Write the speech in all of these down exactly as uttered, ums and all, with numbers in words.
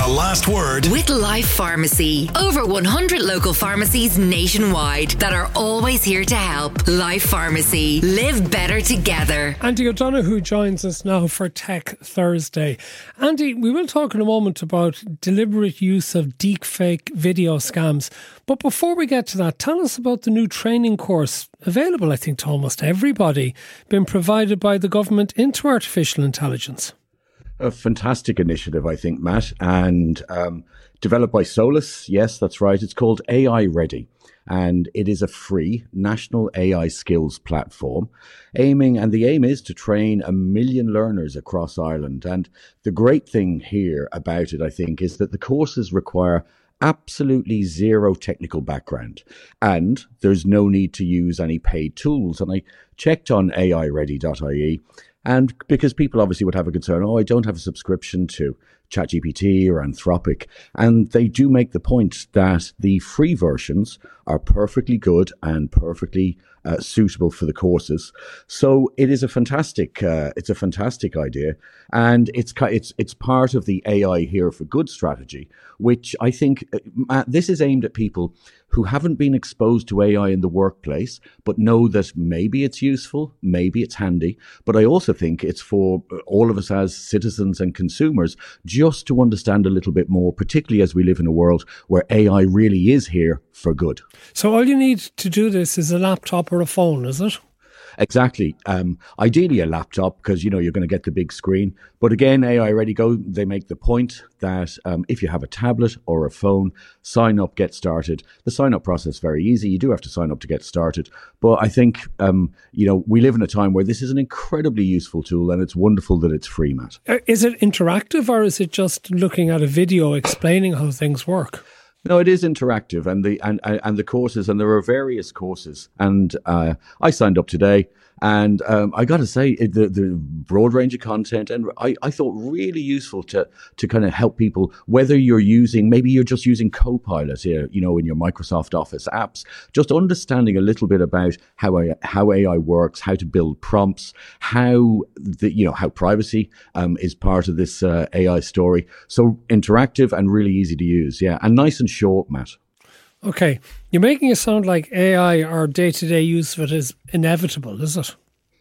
the last word with Life Pharmacy. Over one hundred local pharmacies nationwide that are always here to help. Life Pharmacy. Live better together. Andy O'Donoghue joins us now for Tech Thursday. Andy, we will talk in a moment about deliberate use of deepfake video scams. But before we get to that, tell us about the new training course available, I think, to almost everybody, been provided by the government into artificial intelligence. A fantastic initiative, I think, Matt, and um, developed by Solus. Yes, that's right. It's called A I Ready, and it is a free national A I skills platform aiming, and the aim is to train a million learners across Ireland. And the great thing here about it, I think, is that the courses require absolutely zero technical background, and there's no need to use any paid tools. And I checked on A I ready dot I E, and because people obviously would have a concern, oh, I don't have a subscription to ChatGPT or Anthropic. And they do make the point that the free versions are perfectly good and perfectly uh, suitable for the courses. So it is a fantastic, uh, it's a fantastic idea. And it's, it's, it's part of the A I Here for Good strategy, which I think uh, this is aimed at people who haven't been exposed to A I in the workplace, but know that maybe it's useful, maybe it's handy. But I also think it's for all of us as citizens and consumers just to understand a little bit more, particularly as we live in a world where A I really is here for good. So all you need to do this is a laptop or a phone, is it? Exactly. Um, ideally a laptop, because, you know, you're going to get the big screen. But again, A I Ready Go, they make the point that um, if you have a tablet or a phone, sign up, get started. The sign up process is very easy. You do have to sign up to get started. But I think, um, you know, we live in a time where this is an incredibly useful tool, and it's wonderful that it's free, Matt. Is it interactive, or is it just looking at a video explaining how things work? No, it is interactive, and the and and the courses, and there are various courses, and uh, I signed up today, and um, I got to say it, the the broad range of content, and I, I thought really useful to to kind of help people, whether you're using, maybe you're just using Copilot here, you know, in your Microsoft Office apps, just understanding a little bit about how I, how A I works, how to build prompts, how the you know how privacy um, is part of this uh, A I story. So interactive and really easy to use, yeah, and nice and short, Matt. Okay, you're making it sound like A I, or day-to-day use of it, is inevitable, is it?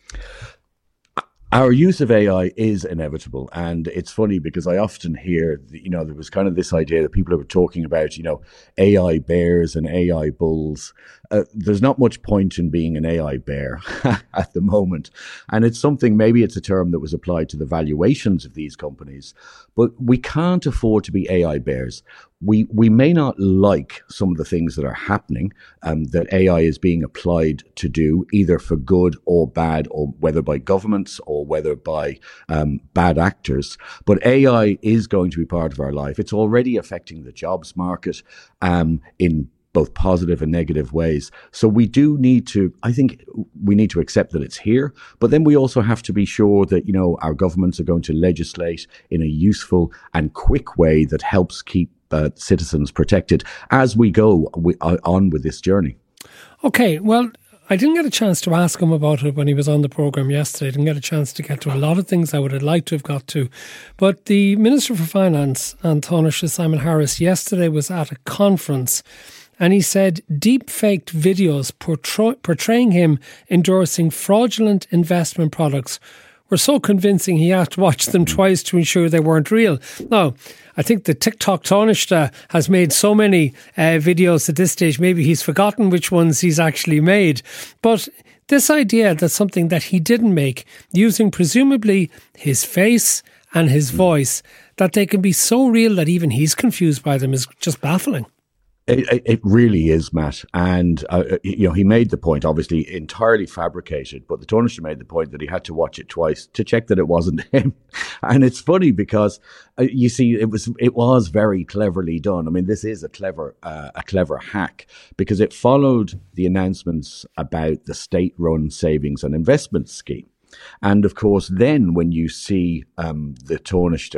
Our use of A I is inevitable, and it's funny because I often hear, you know, there was kind of this idea that people were talking about, you know, A I bears and A I bulls. Uh, there's not much point in being an A I bear at the moment, and it's something, maybe it's a term that was applied to the valuations of these companies, but we can't afford to be A I bears. We we may not like some of the things that are happening, um, that A I is being applied to do, either for good or bad, or whether by governments or whether by um, bad actors. But A I is going to be part of our life. It's already affecting the jobs market um, in both positive and negative ways. So we do need to, I think we need to accept that it's here, but then we also have to be sure that, you know, our governments are going to legislate in a useful and quick way that helps keep uh, citizens protected as we go we, uh, on with this journey. Okay, well, I didn't get a chance to ask him about it when he was on the programme yesterday. I didn't get a chance to get to a lot of things I would have liked to have got to. But the Minister for Finance, An Taoiseach Simon Harris, yesterday was at a conference, and he said deep-faked videos portray- portraying him endorsing fraudulent investment products were so convincing he had to watch them twice to ensure they weren't real. Now, I think the TikTok Taoiseach has made so many uh, videos at this stage, maybe he's forgotten which ones he's actually made. But this idea that something that he didn't make, using presumably his face and his voice, that they can be so real that even he's confused by them, is just baffling. It, it really is, Matt. And, uh, you know, he made the point, obviously entirely fabricated, but the Taoiseach made the point that he had to watch it twice to check that it wasn't him. And it's funny because, uh, you see, it was it was very cleverly done. I mean, this is a clever uh, a clever hack, because it followed the announcements about the state-run savings and investment scheme. And of course, then when you see um, the Taoiseach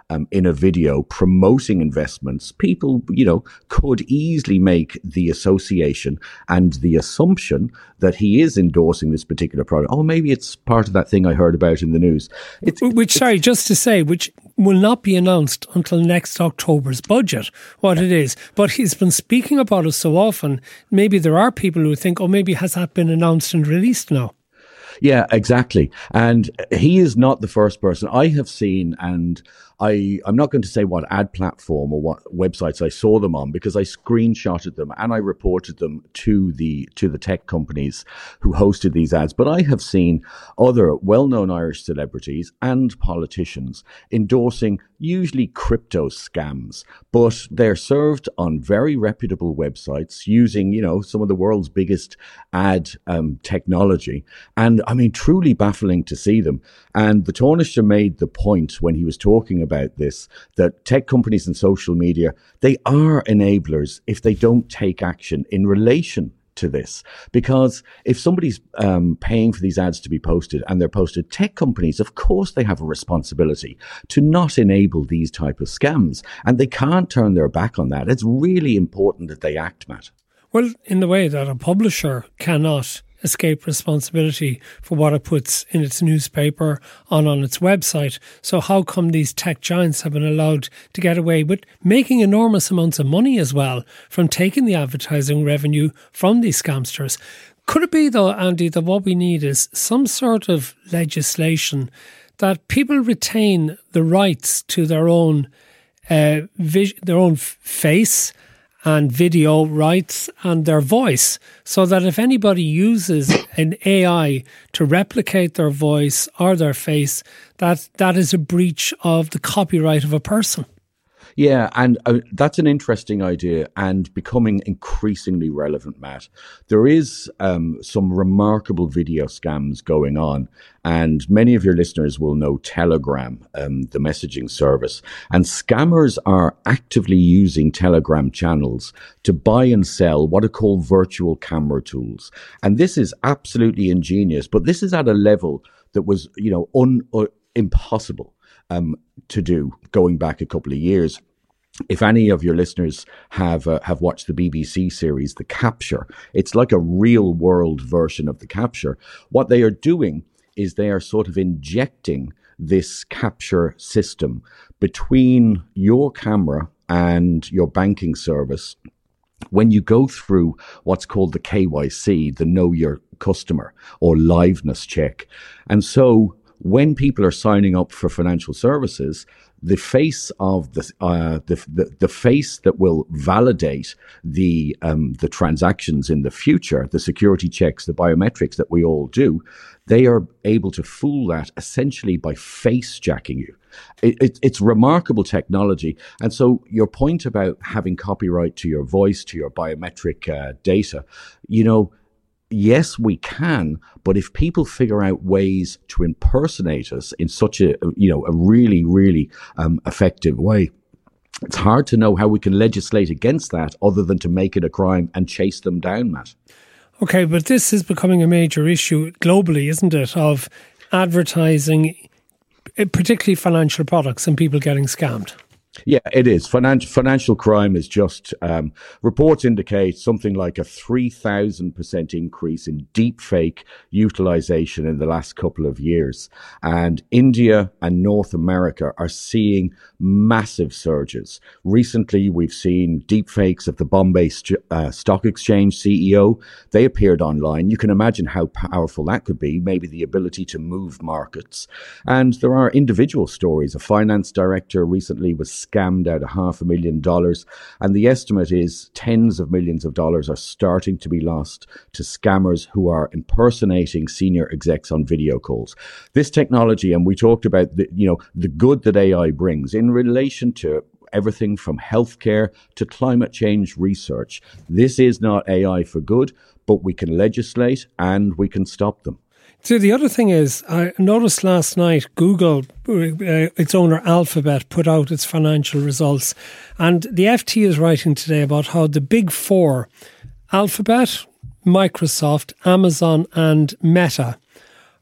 um, in a video promoting investments, people, you know, could easily make the association and the assumption that he is endorsing this particular product. Oh, maybe it's part of that thing I heard about in the news. It's, which, it's, sorry, just to say, which will not be announced until next October's budget, what it is. But he's been speaking about it so often, maybe there are people who think, oh, maybe has that been announced and released now? Yeah, exactly. And he is not the first person I have seen, and I, I'm not going to say what ad platform or what websites I saw them on, because I screenshotted them and I reported them to the to the tech companies who hosted these ads. But I have seen other well-known Irish celebrities and politicians endorsing usually crypto scams, but they're served on very reputable websites using, you know, some of the world's biggest ad um, technology. And I mean, truly baffling to see them. And the Taoiseach made the point when he was talking about this, that tech companies and social media, they are enablers if they don't take action in relation to this. Because if somebody's um, paying for these ads to be posted and they're posted, tech companies, of course, they have a responsibility to not enable these type of scams. And they can't turn their back on that. It's really important that they act, Matt. Well, in the way that a publisher cannot escape responsibility for what it puts in its newspaper, on on its website. So how come these tech giants have been allowed to get away with making enormous amounts of money as well from taking the advertising revenue from these scamsters? Could it be, though, Andy, that what we need is some sort of legislation that people retain the rights to their own uh, vis- their own f- face and video rights and their voice, so that if anybody uses an A I to replicate their voice or their face, that that is a breach of the copyright of a person? Yeah, and uh, that's an interesting idea and becoming increasingly relevant, Matt. There is um, some remarkable video scams going on, and many of your listeners will know Telegram, um, the messaging service. And scammers are actively using Telegram channels to buy and sell what are called virtual camera tools. And this is absolutely ingenious, but this is at a level that was, you know, un, uh, impossible Um, to do going back a couple of years. If any of your listeners have uh, have watched the B B C series, The Capture, it's like a real world version of The Capture. What they are doing is they are sort of injecting this capture system between your camera and your banking service. When you go through what's called the K Y C, the Know Your Customer or liveness check. And so when people are signing up for financial services, the face of the uh, the, the the face that will validate the um, the transactions in the future, the security checks, the biometrics that we all do, they are able to fool that essentially by face jacking you. It, it, it's remarkable technology. And so your point about having copyright to your voice, to your biometric uh, data, you know, yes, we can, but if people figure out ways to impersonate us in such a, you know, a really, really um, effective way, it's hard to know how we can legislate against that other than to make it a crime and chase them down, Matt. Okay, but this is becoming a major issue globally, isn't it, of advertising, particularly financial products, and people getting scammed. Yeah, it is. Financial financial crime is just, um, reports indicate something like a three thousand percent increase in deep fake utilization in the last couple of years. And India and North America are seeing massive surges. Recently, we've seen deep fakes of the Bombay St- uh, Stock Exchange C E O. They appeared online. You can imagine how powerful that could be, maybe the ability to move markets. And there are individual stories. A finance director recently was scammed out of half a million dollars. And the estimate is tens of millions of dollars are starting to be lost to scammers who are impersonating senior execs on video calls. This technology, and we talked about the, you know, the good that A I brings in relation to everything from healthcare to climate change research. This is not A I for good, but we can legislate and we can stop them. So the other thing is, I noticed last night Google, uh, its owner Alphabet, put out its financial results. And the F T is writing today about how the big four, Alphabet, Microsoft, Amazon and Meta,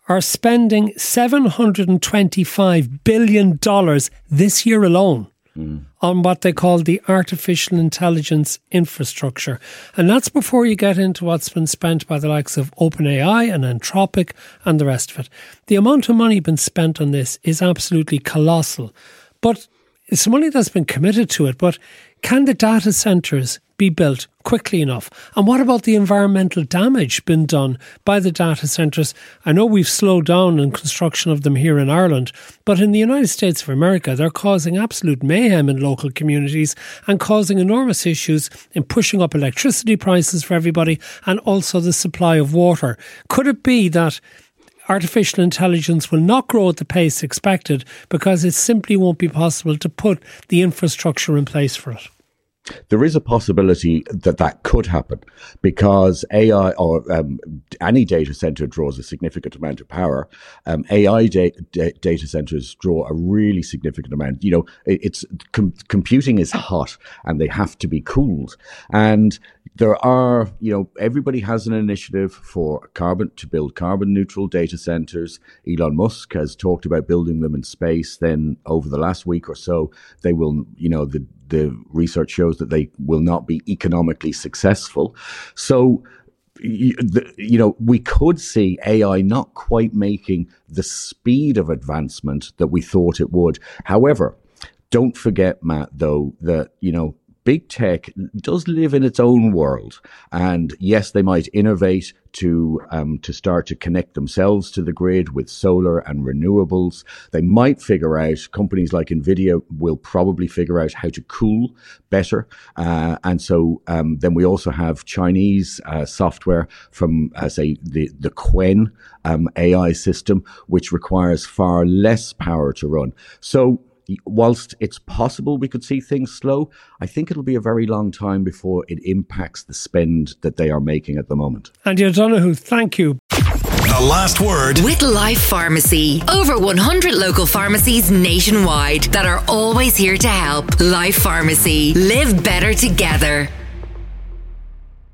are spending seven hundred twenty-five billion dollars this year alone mm. on what they call the artificial intelligence infrastructure. And that's before you get into what's been spent by the likes of OpenAI and Anthropic and the rest of it. The amount of money been spent on this is absolutely colossal. But it's money that's been committed to it. But can the data centres be built quickly enough? And what about the environmental damage been done by the data centres? I know we've slowed down in construction of them here in Ireland, but in the United States of America, they're causing absolute mayhem in local communities and causing enormous issues in pushing up electricity prices for everybody and also the supply of water. Could it be that artificial intelligence will not grow at the pace expected because it simply won't be possible to put the infrastructure in place for it? There is a possibility that that could happen because A I or um, any data center draws a significant amount of power. Um, A I da- da- data centers draw a really significant amount. You know, it, it's com- computing is hot and they have to be cooled. And there are, you know, everybody has an initiative for carbon to build carbon neutral data centers. Elon Musk has talked about building them in space. Then over the last week or so, they will, you know, the the research shows that they will not be economically successful. So, you know, we could see A I not quite making the speed of advancement that we thought it would. However, don't forget, Matt, though, that, you know, big tech does live in its own world. And yes, they might innovate to um, to start to connect themselves to the grid with solar and renewables. They might figure out, companies like NVIDIA will probably figure out how to cool better. Uh, and so um, then we also have Chinese uh, software from, uh, say, the, the Qwen um, A I system, which requires far less power to run. So whilst it's possible we could see things slow, I think it'll be a very long time before it impacts the spend that they are making at the moment. Andy O'Donoghue, thank you. The last word with Life Pharmacy. Over one hundred local pharmacies nationwide that are always here to help. Life Pharmacy. Live better together.